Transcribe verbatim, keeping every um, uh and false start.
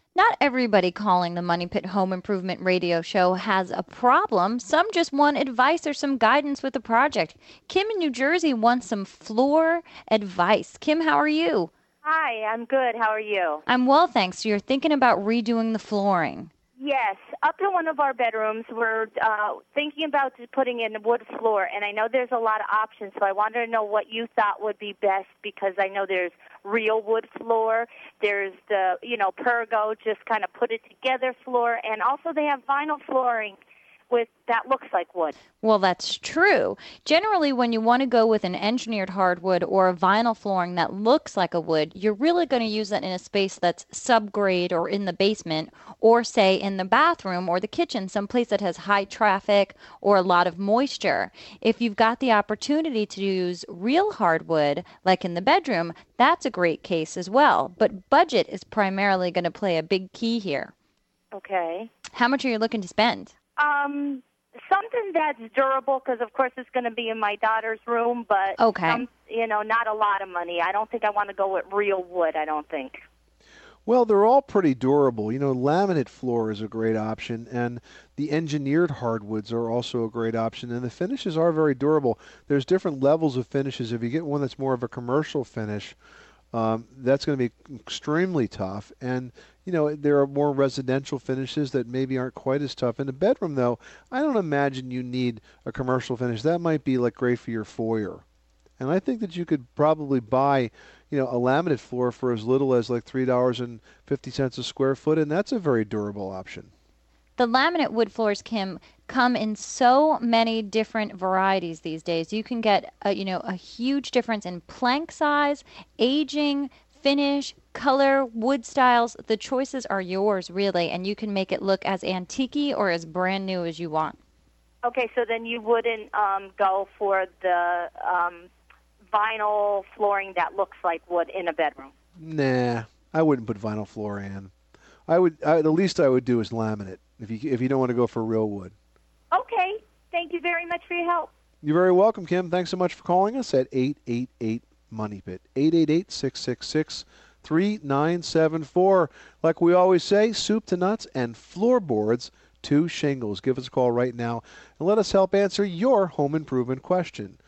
Not everybody calling the Money Pit Home Improvement Radio Show has a problem. Some just want advice or some guidance with the project. Kim in New Jersey wants some floor advice. Kim, how are you? Hi, I'm good. How are you? I'm well, thanks. So you're thinking about redoing the flooring. Yes, up to one of our bedrooms, we're uh, thinking about just putting in a wood floor, and I know there's a lot of options, so I wanted to know what you thought would be best because I know there's real wood floor, there's the, you know, Pergo, just kind of put it together floor, and also they have vinyl flooring with that looks like wood. Well, that's true. Generally, when you want to go with an engineered hardwood or a vinyl flooring that looks like a wood, you're really going to use that in a space that's subgrade or in the basement or, say, in the bathroom or the kitchen, someplace that has high traffic or a lot of moisture. If you've got the opportunity to use real hardwood, like in the bedroom, that's a great case as well. But budget is primarily going to play a big key here. Okay. How much are you looking to spend? Um, something that's durable, because of course it's going to be in my daughter's room, but Okay. some, you know, not a lot of money. I don't think I want to go with real wood. I don't think. Well, they're all pretty durable. You know, laminate floor is a great option, and the engineered hardwoods are also a great option, and the finishes are very durable. There's different levels of finishes. If you get one that's more of a commercial finish, um, that's going to be extremely tough. And, you know, there are more residential finishes that maybe aren't quite as tough. In a bedroom, though, I don't imagine you need a commercial finish. That might be like great for your foyer. And I think that you could probably buy, you know, a laminate floor for as little as like three dollars and fifty cents a square foot, and that's a very durable option. The laminate wood floors, Kim, come in so many different varieties these days. You can get a, you know, a huge difference in plank size, aging, finish, color, wood styles. The choices are yours, really, and you can make it look as antique or as brand new as you want. Okay, so then you wouldn't um, go for the um, vinyl flooring that looks like wood in a bedroom? Nah, I wouldn't put vinyl floor in. I would. I, the least I would do is laminate if you if you don't want to go for real wood. Okay, thank you very much for your help. You're very welcome, Kim. Thanks so much for calling us at eight eight eight Money Pit. eight eight eight, six six six, three nine seven four. Like we always say, soup to nuts and floorboards to shingles. Give us a call right now and let us help answer your home improvement question.